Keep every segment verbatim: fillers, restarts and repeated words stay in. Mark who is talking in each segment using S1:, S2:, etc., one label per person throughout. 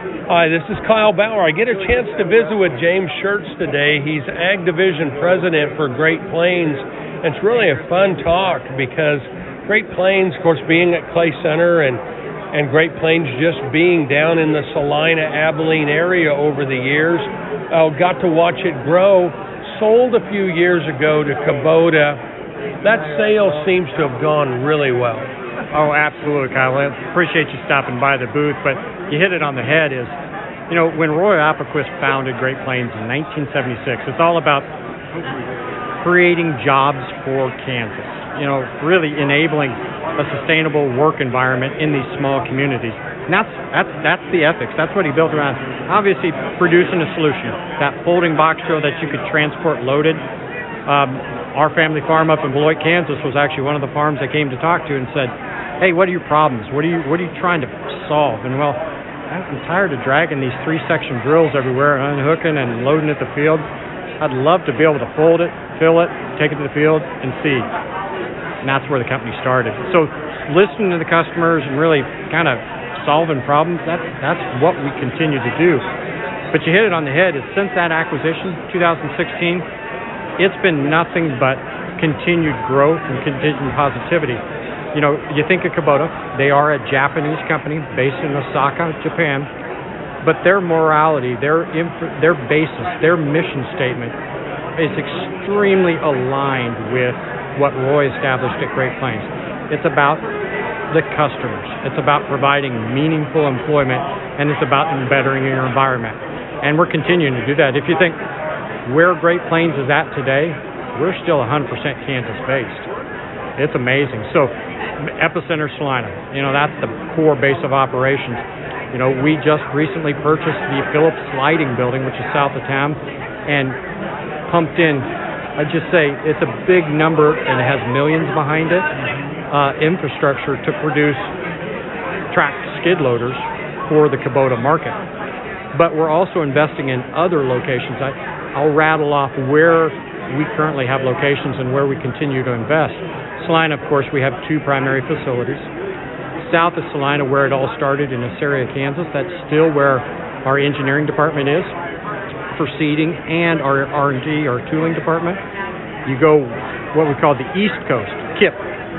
S1: Hi, this is Kyle Bauer. I get a chance to visit with James Schertz today. He's Ag Division President for Great Plains. It's really a fun talk because Great Plains, of course, being at Clay Center and, and Great Plains just being down in the Salina, Abilene area over the years, uh, got to watch it grow. Sold a few years ago to Kubota. That sale seems to have gone really well.
S2: Oh, absolutely, Kyle. I appreciate you stopping by the booth, but you hit it on the head is, you know, when Roy Applequist founded Great Plains in nineteen seventy-six, it's all about creating jobs for Kansas, you know, really enabling a sustainable work environment in these small communities. And that's, that's, that's the ethics. That's what he built around. Obviously, producing a solution, that folding box drill that you could transport loaded. Um, our family farm up in Beloit, Kansas was actually one of the farms I came to talk to and said, hey, what are your problems? What are you what are you trying to solve? And well, I'm tired of dragging these three-section drills everywhere and unhooking and loading at the field. I'd love to be able to fold it, fill it, take it to the field, and seed. And that's where the company started. So listening to the customers and really kind of solving problems, that's, that's what we continue to do. But you hit it on the head. Is since that acquisition, two thousand sixteen, it's been nothing but continued growth and continued positivity. You know, you think of Kubota, they are a Japanese company based in Osaka, Japan, but their morality, their inf- their basis, their mission statement is extremely aligned with what Roy established at Great Plains. It's about the customers. It's about providing meaningful employment, and it's about bettering your environment. And we're continuing to do that. If you think where Great Plains is at today, we're still one hundred percent Kansas-based. It's amazing. So Epicenter Salina, you know, that's the core base of operations. You know, we just recently purchased the Phillips Lighting building, which is south of town, and pumped in, I'd just say it's a big number and it has millions behind it, uh, infrastructure to produce tracked skid loaders for the Kubota market. But we're also investing in other locations. I, I'll rattle off where we currently have locations and where we continue to invest. Salina, of course, we have two primary facilities. South of Salina, where it all started in Assyria, Kansas, that's still where our engineering department is for seeding and our R and D, our tooling department. You go what we call the East Coast, K I P.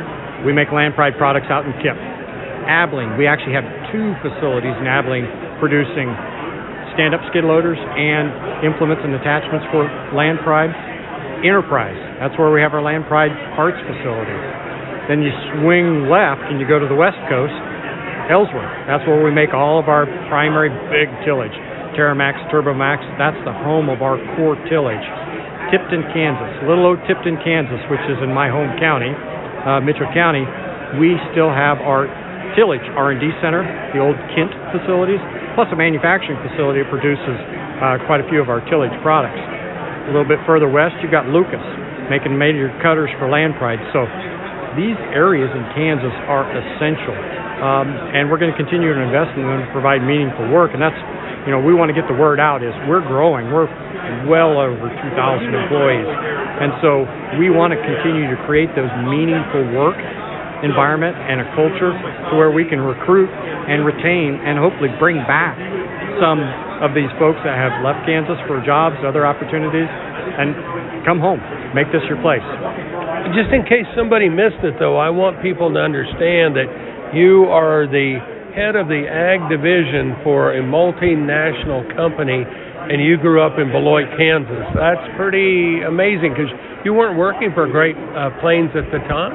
S2: We make Land Pride products out in K I P. Abilene, we actually have two facilities in Abilene producing stand-up skid loaders and implements and attachments for Land Pride. Enterprise, that's where we have our Land Pride parts facility. Then you swing left and you go to the West Coast, Ellsworth. That's where we make all of our primary big tillage. TerraMax, TurboMax, that's the home of our core tillage. Tipton, Kansas, little old Tipton, Kansas, which is in my home county, uh, Mitchell County, we still have our tillage R and D center, the old Kent facilities, plus a manufacturing facility that produces uh, quite a few of our tillage products. A little bit further west, you've got Lucas, making major cutters for Land Pride. So these areas in Kansas are essential, um, and we're going to continue to invest in them to provide meaningful work. And that's, you know, we want to get the word out is we're growing. We're well over two thousand employees. And so we want to continue to create those meaningful work environment and a culture to where we can recruit and retain and hopefully bring back some of these folks that have left Kansas for jobs, other opportunities, and come home. Make this your place.
S1: Just in case somebody missed it, though, I want people to understand that you are the head of the Ag Division for a multinational company, and you grew up in Beloit, Kansas. That's pretty amazing because you weren't working for Great uh, Plains at the time.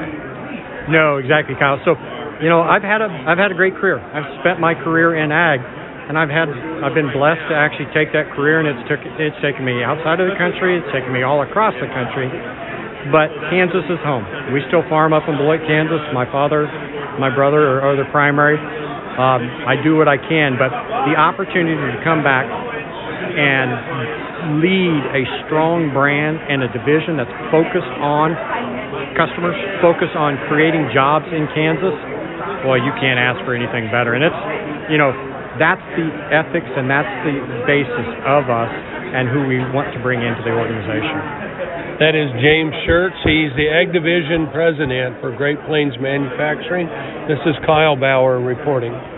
S2: No, exactly, Kyle. So, you know, I've had a I've had a great career. I've spent my career in ag. And I've had, I've been blessed to actually take that career, and it's took, it's taken me outside of the country, it's taken me all across the country. But Kansas is home. We still farm up in Beloit, Kansas. My father, my brother are, are the primary. Um, I do what I can, but the opportunity to come back and lead a strong brand and a division that's focused on customers, focused on creating jobs in Kansas, boy, you can't ask for anything better. And it's, you know, that's the ethics and that's the basis of us and who we want to bring into the organization.
S1: That is James Schertz. He's the Ag Division President for Great Plains Manufacturing. This is Kyle Bauer reporting.